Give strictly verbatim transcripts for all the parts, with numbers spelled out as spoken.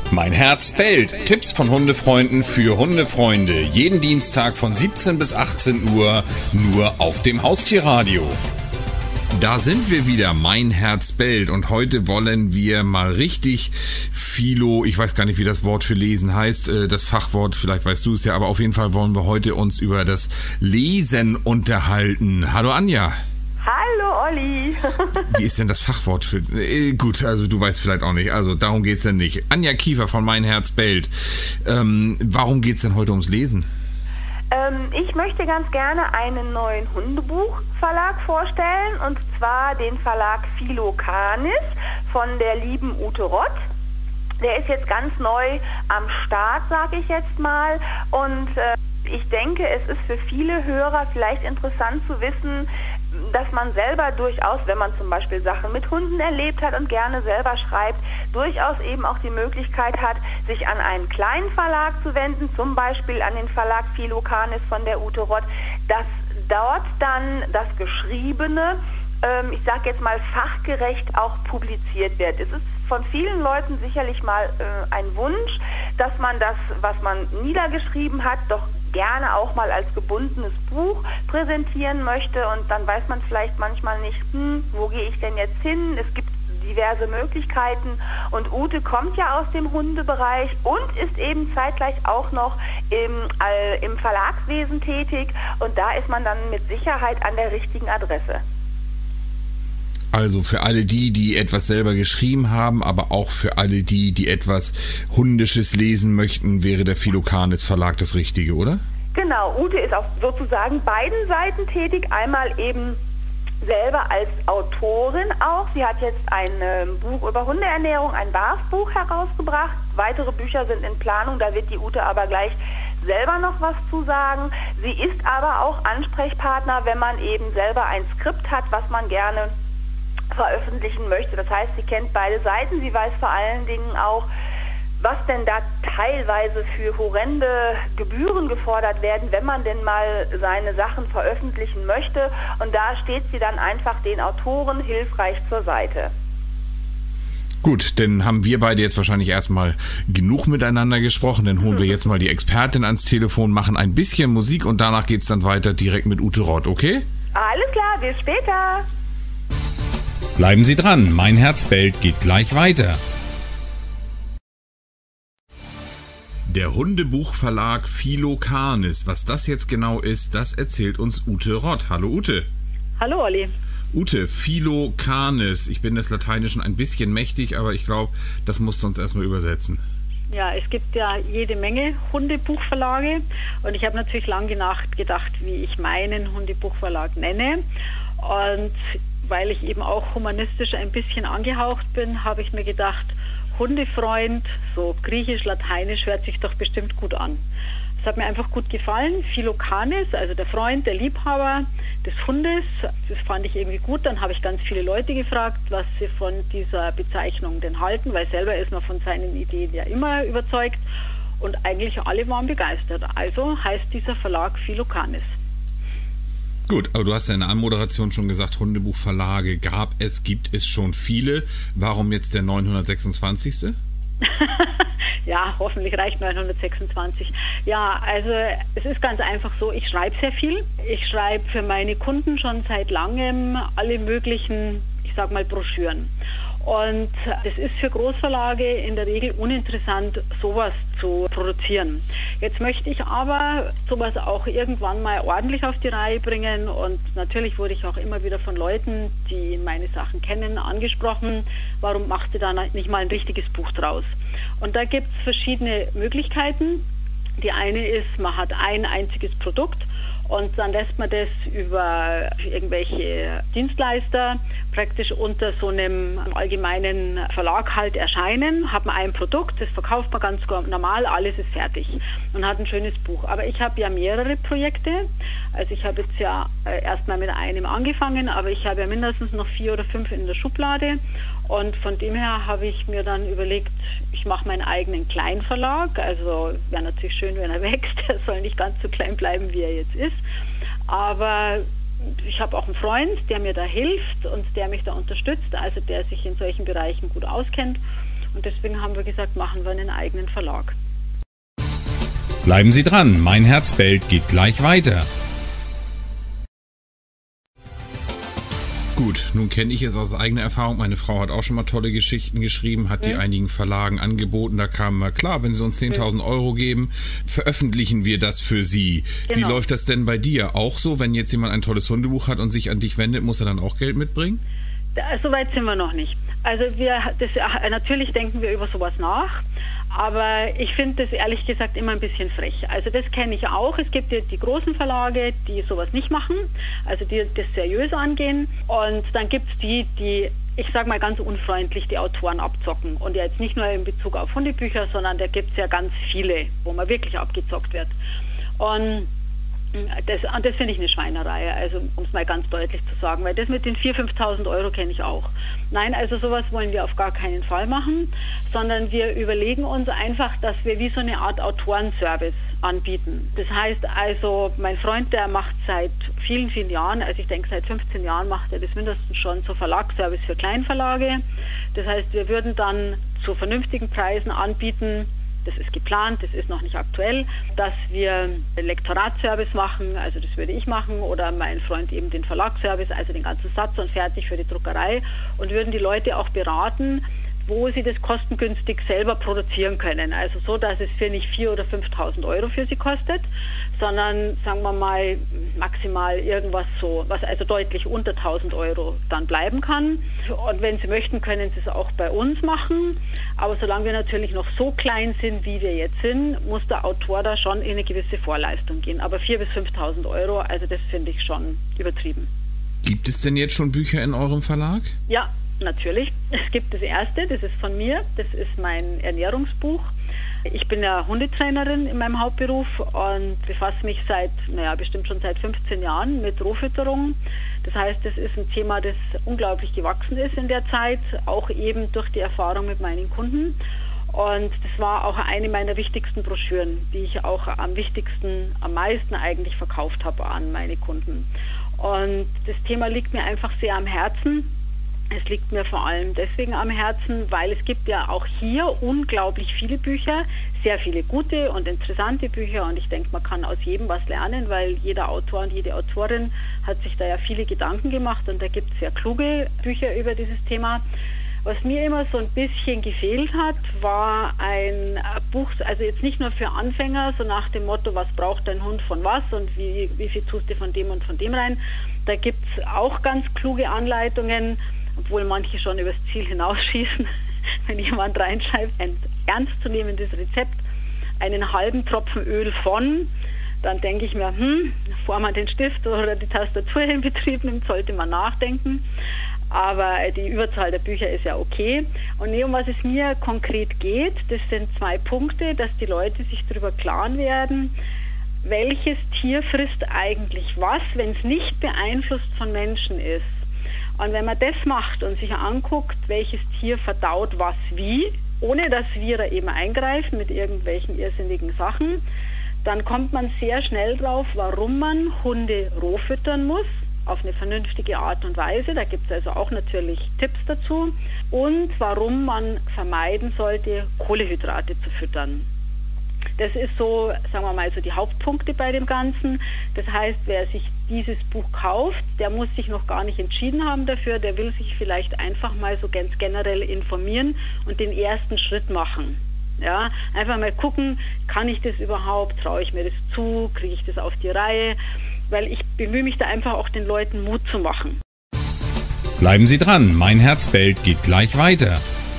Mein Herz bellt. Tipps von Hundefreunden für Hundefreunde. Jeden Dienstag von siebzehn bis achtzehn Uhr nur auf dem Haustierradio. Da sind wir wieder, mein Herz bellt, und heute wollen wir mal richtig Philo, ich weiß gar nicht, wie das Wort für lesen heißt, das Fachwort, vielleicht weißt du es ja, aber auf jeden Fall wollen wir heute uns über das Lesen unterhalten. Hallo Anja. Hallo Olli. Wie ist denn das Fachwort für... Äh, gut, also du weißt vielleicht auch nicht, also darum geht's denn nicht. Anja Kiefer von Mein Herz bellt. Ähm, warum geht's denn heute ums Lesen? Ähm, ich möchte ganz gerne einen neuen Hundebuchverlag vorstellen, und zwar den Verlag Philo Canis von der lieben Ute Rott. Der ist jetzt ganz neu am Start, sage ich jetzt mal, und äh, ich denke, es ist für viele Hörer vielleicht interessant zu wissen, dass man selber durchaus, wenn man zum Beispiel Sachen mit Hunden erlebt hat und gerne selber schreibt, durchaus eben auch die Möglichkeit hat, sich an einen kleinen Verlag zu wenden, zum Beispiel an den Verlag Philo Canis von der Ute Rott, dass dort dann das Geschriebene, ähm, ich sage jetzt mal fachgerecht, auch publiziert wird. Es ist von vielen Leuten sicherlich mal äh, ein Wunsch, dass man das, was man niedergeschrieben hat, doch gerne auch mal als gebundenes Buch präsentieren möchte, und dann weiß man vielleicht manchmal nicht, hm, wo gehe ich denn jetzt hin? Es gibt diverse Möglichkeiten, und Ute kommt ja aus dem Hundebereich und ist eben zeitgleich auch noch im, äh, im Verlagswesen tätig, und da ist man dann mit Sicherheit an der richtigen Adresse. Also für alle die, die etwas selber geschrieben haben, aber auch für alle die, die etwas Hundisches lesen möchten, wäre der Philo Canis Verlag das Richtige, oder? Genau, Ute ist auf sozusagen beiden Seiten tätig. Einmal eben selber als Autorin auch. Sie hat jetzt ein ähm, Buch über Hundeernährung, ein Barfbuch herausgebracht. Weitere Bücher sind in Planung, da wird die Ute aber gleich selber noch was zu sagen. Sie ist aber auch Ansprechpartner, wenn man eben selber ein Skript hat, was man gerne veröffentlichen möchte. Das heißt, sie kennt beide Seiten. Sie weiß vor allen Dingen auch, was denn da teilweise für horrende Gebühren gefordert werden, wenn man denn mal seine Sachen veröffentlichen möchte. Und da steht sie dann einfach den Autoren hilfreich zur Seite. Gut, dann haben wir beide jetzt wahrscheinlich erstmal genug miteinander gesprochen. Dann holen wir jetzt mal die Expertin ans Telefon, machen ein bisschen Musik, und danach geht's dann weiter direkt mit Ute Rott, okay? Alles klar, bis später. Bleiben Sie dran, Mein Herz bellt geht gleich weiter. Der Hundebuchverlag Philo Canis. Was das jetzt genau ist, das erzählt uns Ute Rott. Hallo Ute. Hallo Olli. Ute, Philo Canis. Ich bin des Lateinischen ein bisschen mächtig, aber ich glaube, das musst du uns erstmal übersetzen. Ja, es gibt ja jede Menge Hundebuchverlage, und ich habe natürlich lange nachgedacht, wie ich meinen Hundebuchverlag nenne, und weil ich eben auch humanistisch ein bisschen angehaucht bin, habe ich mir gedacht, Hundefreund, so griechisch, lateinisch, hört sich doch bestimmt gut an. Es hat mir einfach gut gefallen. Philo Canis, also der Freund, der Liebhaber des Hundes, das fand ich irgendwie gut. Dann habe ich ganz viele Leute gefragt, was sie von dieser Bezeichnung denn halten, weil selber ist man von seinen Ideen ja immer überzeugt, und eigentlich alle waren begeistert. Also heißt dieser Verlag Philo Canis. Gut, aber du hast ja in der Anmoderation schon gesagt, Hundebuchverlage gab es, gibt es schon viele. Warum jetzt der neunhundertsechsundzwanzigste? Ja, hoffentlich reicht neunhundertsechsundzwanzig. Ja, also es ist ganz einfach so, ich schreibe sehr viel. Ich schreibe für meine Kunden schon seit langem alle möglichen, ich sag mal, Broschüren. Und es ist für Großverlage in der Regel uninteressant, sowas zu produzieren. Jetzt möchte ich aber sowas auch irgendwann mal ordentlich auf die Reihe bringen, und natürlich wurde ich auch immer wieder von Leuten, die meine Sachen kennen, angesprochen, warum machst du da nicht mal ein richtiges Buch draus? Und da gibt es verschiedene Möglichkeiten. Die eine ist, man hat ein einziges Produkt, und dann lässt man das über irgendwelche Dienstleister praktisch unter so einem allgemeinen Verlag halt erscheinen, hat man ein Produkt, das verkauft man ganz normal, alles ist fertig und hat ein schönes Buch. Aber ich habe ja mehrere Projekte, also ich habe jetzt ja erstmal mit einem angefangen, aber ich habe ja mindestens noch vier oder fünf in der Schublade, und von dem her habe ich mir dann überlegt, ich mache meinen eigenen Kleinverlag, also wäre natürlich schön, wenn er wächst, er soll nicht ganz so klein bleiben, wie er jetzt ist, aber ich habe auch einen Freund, der mir da hilft und der mich da unterstützt, also der sich in solchen Bereichen gut auskennt. Und deswegen haben wir gesagt, machen wir einen eigenen Verlag. Bleiben Sie dran, Mein Herz bellt geht gleich weiter. Gut, nun kenne ich es aus eigener Erfahrung. Meine Frau hat auch schon mal tolle Geschichten geschrieben, hat die Mhm. einigen Verlagen angeboten. Da kam mal klar, wenn Sie uns zehntausend Euro geben, veröffentlichen wir das für Sie. Genau. Wie läuft das denn bei dir? Auch so, wenn jetzt jemand ein tolles Hundebuch hat und sich an dich wendet, muss er dann auch Geld mitbringen? Da, so weit sind wir noch nicht. Also wir, das, natürlich denken wir über sowas nach, aber ich finde das ehrlich gesagt immer ein bisschen frech. Also das kenne ich auch. Es gibt ja die großen Verlage, die sowas nicht machen, also die das seriös angehen. Und dann gibt es die, die, ich sage mal ganz unfreundlich, die Autoren abzocken. Und ja jetzt nicht nur in Bezug auf Hundebücher, sondern da gibt es ja ganz viele, wo man wirklich abgezockt wird. Und Das, das finde ich eine Schweinerei, also um es mal ganz deutlich zu sagen, weil das mit den viertausend, fünftausend Euro kenne ich auch. Nein, also sowas wollen wir auf gar keinen Fall machen, sondern wir überlegen uns einfach, dass wir wie so eine Art Autorenservice anbieten. Das heißt also, mein Freund, der macht seit vielen, vielen Jahren, also ich denke seit fünfzehn Jahren macht er das mindestens schon, so Verlagsservice für Kleinverlage. Das heißt, wir würden dann zu vernünftigen Preisen anbieten, das ist geplant, das ist noch nicht aktuell, dass wir Lektoratsservice machen, also das würde ich machen, oder mein Freund eben den Verlagsservice, also den ganzen Satz und fertig für die Druckerei, und würden die Leute auch beraten, wo sie das kostengünstig selber produzieren können. Also so, dass es für nicht viertausend oder fünftausend Euro für sie kostet, sondern sagen wir mal maximal irgendwas so, was also deutlich unter tausend Euro dann bleiben kann. Und wenn sie möchten, können sie es auch bei uns machen. Aber solange wir natürlich noch so klein sind, wie wir jetzt sind, muss der Autor da schon in eine gewisse Vorleistung gehen. Aber viertausend bis fünftausend Euro, also das finde ich schon übertrieben. Gibt es denn jetzt schon Bücher in eurem Verlag? Ja, natürlich. Es gibt das erste, das ist von mir, das ist mein Ernährungsbuch. Ich bin ja Hundetrainerin in meinem Hauptberuf und befasse mich seit, naja, bestimmt schon seit fünfzehn Jahren mit Rohfütterung. Das heißt, das ist ein Thema, das unglaublich gewachsen ist in der Zeit, auch eben durch die Erfahrung mit meinen Kunden. Und das war auch eine meiner wichtigsten Broschüren, die ich auch am wichtigsten, am meisten eigentlich verkauft habe an meine Kunden. Und das Thema liegt mir einfach sehr am Herzen. Es liegt mir vor allem deswegen am Herzen, weil es gibt ja auch hier unglaublich viele Bücher, sehr viele gute und interessante Bücher, und ich denke, man kann aus jedem was lernen, weil jeder Autor und jede Autorin hat sich da ja viele Gedanken gemacht, und da gibt es sehr kluge Bücher über dieses Thema. Was mir immer so ein bisschen gefehlt hat, war ein Buch, also jetzt nicht nur für Anfänger, so nach dem Motto, was braucht dein Hund von was und wie, wie viel tust du von dem und von dem rein. Da gibt es auch ganz kluge Anleitungen, obwohl manche schon übers Ziel hinausschießen, wenn jemand reinschreibt, ein ernstzunehmendes Rezept, einen halben Tropfen Öl von, dann denke ich mir, hm, bevor man den Stift oder die Tastatur in Betrieb nimmt, sollte man nachdenken. Aber die Überzahl der Bücher ist ja okay. Und um was es mir konkret geht, das sind zwei Punkte, dass die Leute sich darüber klar werden, welches Tier frisst eigentlich was, wenn es nicht beeinflusst von Menschen ist. Und wenn man das macht und sich anguckt, welches Tier verdaut was wie, ohne dass wir da eben eingreifen mit irgendwelchen irrsinnigen Sachen, dann kommt man sehr schnell drauf, warum man Hunde roh füttern muss, auf eine vernünftige Art und Weise. Da gibt es also auch natürlich Tipps dazu. Und warum man vermeiden sollte, Kohlenhydrate zu füttern. Das ist so, sagen wir mal, so die Hauptpunkte bei dem Ganzen. Das heißt, wer sich dieses Buch kauft, der muss sich noch gar nicht entschieden haben dafür, der will sich vielleicht einfach mal so ganz generell informieren und den ersten Schritt machen. Ja, einfach mal gucken, kann ich das überhaupt, traue ich mir das zu, kriege ich das auf die Reihe, weil ich bemühe mich da einfach auch den Leuten Mut zu machen. Bleiben Sie dran, Mein Herz bellt geht gleich weiter.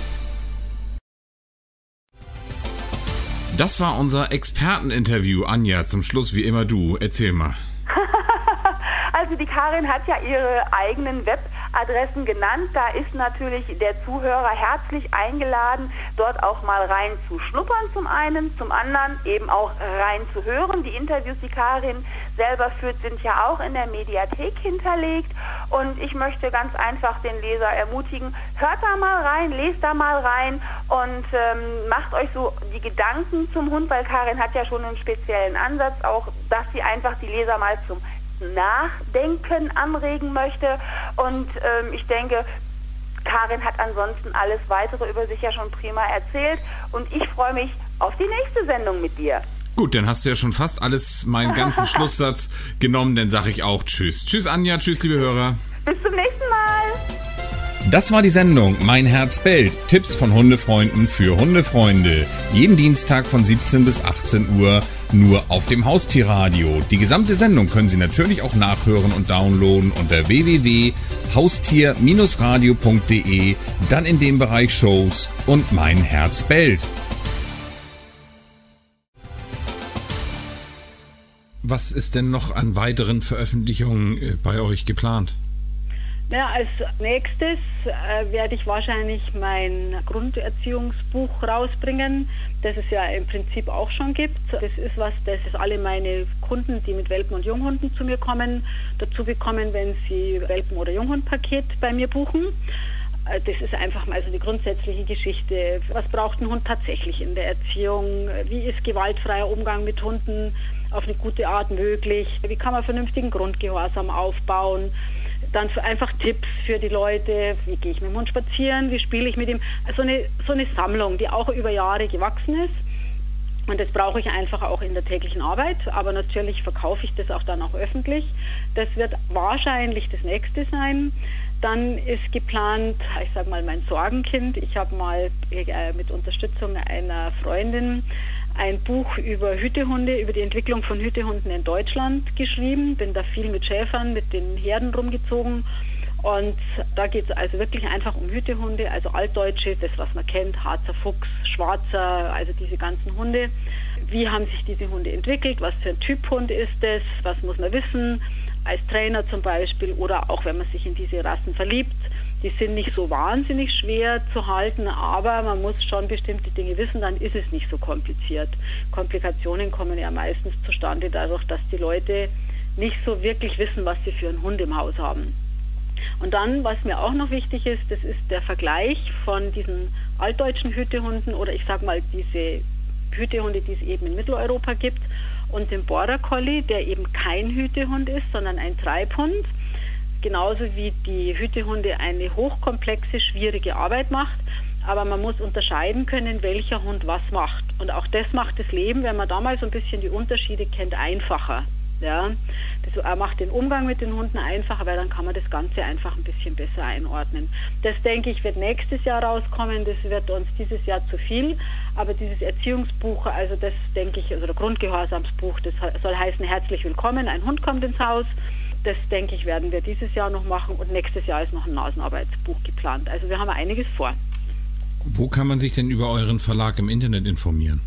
Das war unser Experteninterview. Anja, zum Schluss wie immer du. Erzähl mal. Also die Karin hat ja ihre eigenen Webadressen genannt. Da ist natürlich der Zuhörer herzlich eingeladen, dort auch mal rein zu schnuppern zum einen, zum anderen eben auch rein zu hören. Die Interviews, die Karin selber führt, sind ja auch in der Mediathek hinterlegt. Und ich möchte ganz einfach den Leser ermutigen, hört da mal rein, lest da mal rein und ähm, macht euch so die Gedanken zum Hund, weil Karin hat ja schon einen speziellen Ansatz, auch dass sie einfach die Leser mal zum Nachdenken anregen möchte. Und ähm, ich denke, Karin hat ansonsten alles Weitere über sich ja schon prima erzählt und ich freue mich auf die nächste Sendung mit dir. Gut, dann hast du ja schon fast alles, meinen ganzen Schlusssatz genommen, dann sage ich auch Tschüss. Tschüss Anja, tschüss liebe Hörer. Bis zum nächsten Mal. Das war die Sendung Mein Herz bellt. Tipps von Hundefreunden für Hundefreunde. Jeden Dienstag von siebzehn bis achtzehn Uhr nur auf dem Haustierradio. Die gesamte Sendung können Sie natürlich auch nachhören und downloaden unter w w w punkt haustier radio punkt d e, dann in dem Bereich Shows und Mein Herz bellt. Was ist denn noch an weiteren Veröffentlichungen bei euch geplant? Ja, als nächstes äh, werde ich wahrscheinlich mein Grunderziehungsbuch rausbringen, das es ja im Prinzip auch schon gibt. Das ist was, das ist alle meine Kunden, die mit Welpen und Junghunden zu mir kommen, dazu bekommen, wenn sie Welpen- oder Junghundpaket bei mir buchen. Äh, das ist einfach mal so die grundsätzliche Geschichte. Was braucht ein Hund tatsächlich in der Erziehung? Wie ist gewaltfreier Umgang mit Hunden auf eine gute Art möglich? Wie kann man vernünftigen Grundgehorsam aufbauen? Dann für einfach Tipps für die Leute, wie gehe ich mit dem Hund spazieren, wie spiele ich mit ihm. Also eine, so eine Sammlung, die auch über Jahre gewachsen ist. Und das brauche ich einfach auch in der täglichen Arbeit. Aber natürlich verkaufe ich das auch dann auch öffentlich. Das wird wahrscheinlich das nächste sein. Dann ist geplant, ich sage mal, mein Sorgenkind. Ich habe mal äh, mit Unterstützung einer Freundin ein Buch über Hütehunde, über die Entwicklung von Hütehunden in Deutschland geschrieben. Bin da viel mit Schäfern, mit den Herden rumgezogen. Und da geht es also wirklich einfach um Hütehunde, also altdeutsche, das was man kennt, Harzer Fuchs, Schwarzer, also diese ganzen Hunde. Wie haben sich diese Hunde entwickelt? Was für ein Typ Hund ist das? Was muss man wissen? Als Trainer zum Beispiel oder auch wenn man sich in diese Rassen verliebt. Die sind nicht so wahnsinnig schwer zu halten, aber man muss schon bestimmte Dinge wissen, dann ist es nicht so kompliziert. Komplikationen kommen ja meistens zustande dadurch, dass die Leute nicht so wirklich wissen, was sie für einen Hund im Haus haben. Und dann, was mir auch noch wichtig ist, das ist der Vergleich von diesen altdeutschen Hütehunden oder ich sag mal diese Hütehunde, die es eben in Mitteleuropa gibt und dem Border Collie, der eben kein Hütehund ist, sondern ein Treibhund. Genauso wie die Hütehunde eine hochkomplexe, schwierige Arbeit macht. Aber man muss unterscheiden können, welcher Hund was macht. Und auch das macht das Leben, wenn man da mal so ein bisschen die Unterschiede kennt, einfacher. Ja, das macht den Umgang mit den Hunden einfacher, weil dann kann man das Ganze einfach ein bisschen besser einordnen. Das, denke ich, wird nächstes Jahr rauskommen. Das wird uns dieses Jahr zu viel. Aber dieses Erziehungsbuch, also das denke ich, also der Grundgehorsamsbuch, das soll heißen, herzlich willkommen, ein Hund kommt ins Haus. Das, denke ich, werden wir dieses Jahr noch machen und nächstes Jahr ist noch ein Nasenarbeitsbuch geplant. Also wir haben einiges vor. Wo kann man sich denn über euren Verlag im Internet informieren?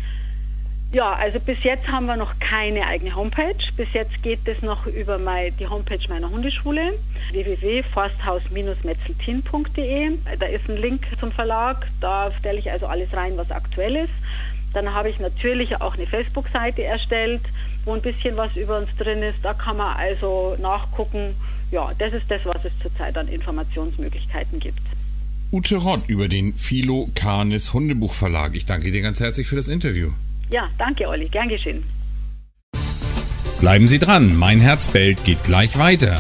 Ja, also bis jetzt haben wir noch keine eigene Homepage. Bis jetzt geht es noch über mein, die Homepage meiner Hundeschule, w w w punkt forsthaus metzeltin punkt d e. Da ist ein Link zum Verlag, da stelle ich also alles rein, was aktuell ist. Dann habe ich natürlich auch eine Facebook-Seite erstellt, wo ein bisschen was über uns drin ist. Da kann man also nachgucken. Ja, das ist das, was es zurzeit an Informationsmöglichkeiten gibt. Ute Rott über den Philo Canis Hundebuchverlag. Ich danke dir ganz herzlich für das Interview. Ja, danke Olli, gern geschehen. Bleiben Sie dran, Mein Herz bellt geht gleich weiter.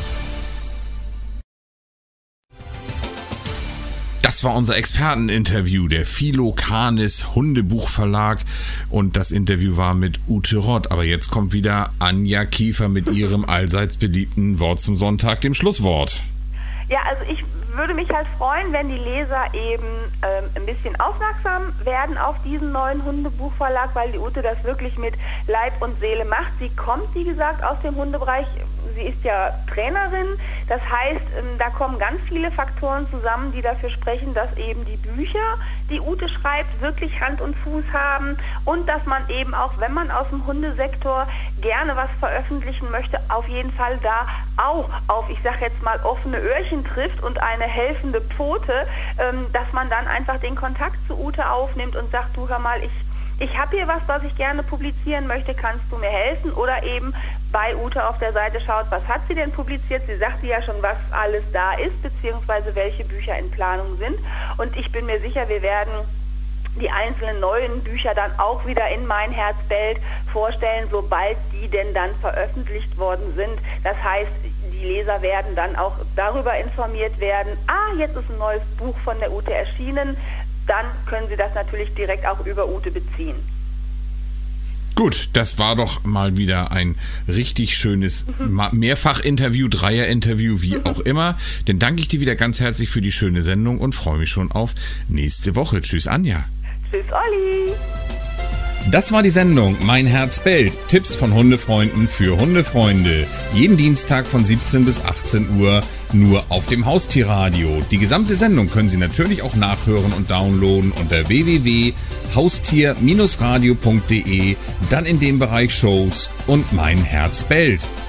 Das war unser Experteninterview, der Philo Canis Hundebuchverlag und das Interview war mit Ute Rott. Aber jetzt kommt wieder Anja Kiefer mit ihrem allseits beliebten Wort zum Sonntag, dem Schlusswort. Ja, also ich würde mich halt freuen, wenn die Leser eben ähm, ein bisschen aufmerksam werden auf diesen neuen Hundebuchverlag, weil die Ute das wirklich mit Leib und Seele macht. Sie kommt, wie gesagt, aus dem Hundebereich. Sie ist ja Trainerin. Das heißt, ähm, da kommen ganz viele Faktoren zusammen, die dafür sprechen, dass eben die Bücher, die Ute schreibt, wirklich Hand und Fuß haben und dass man eben auch, wenn man aus dem Hundesektor gerne was veröffentlichen möchte, auf jeden Fall da auch auf, ich sage jetzt mal, offene Öhrchen trifft und eine helfende Pfote, ähm, dass man dann einfach den Kontakt zu Ute aufnimmt und sagt, du hör mal, ich ich habe hier was, was ich gerne publizieren möchte, kannst du mir helfen? Oder eben bei Ute auf der Seite schaut, was hat sie denn publiziert? Sie sagte ja schon, was alles da ist, beziehungsweise welche Bücher in Planung sind. Und ich bin mir sicher, wir werden die einzelnen neuen Bücher dann auch wieder in Mein Herz bellt vorstellen, sobald die denn dann veröffentlicht worden sind. Das heißt, die Leser werden dann auch darüber informiert werden, ah, jetzt ist ein neues Buch von der Ute erschienen, dann können sie das natürlich direkt auch über Ute beziehen. Gut, das war doch mal wieder ein richtig schönes Mehrfach-Interview, Dreier-Interview, wie auch immer. Dann danke ich dir wieder ganz herzlich für die schöne Sendung und freue mich schon auf nächste Woche. Tschüss, Anja. Tschüss, Olli. Das war die Sendung Mein Herz bellt. Tipps von Hundefreunden für Hundefreunde. Jeden Dienstag von siebzehn bis achtzehn Uhr nur auf dem Haustierradio. Die gesamte Sendung können Sie natürlich auch nachhören und downloaden unter w w w punkt haustier Bindestrich radio punkt de, dann in dem Bereich Shows und Mein Herz bellt.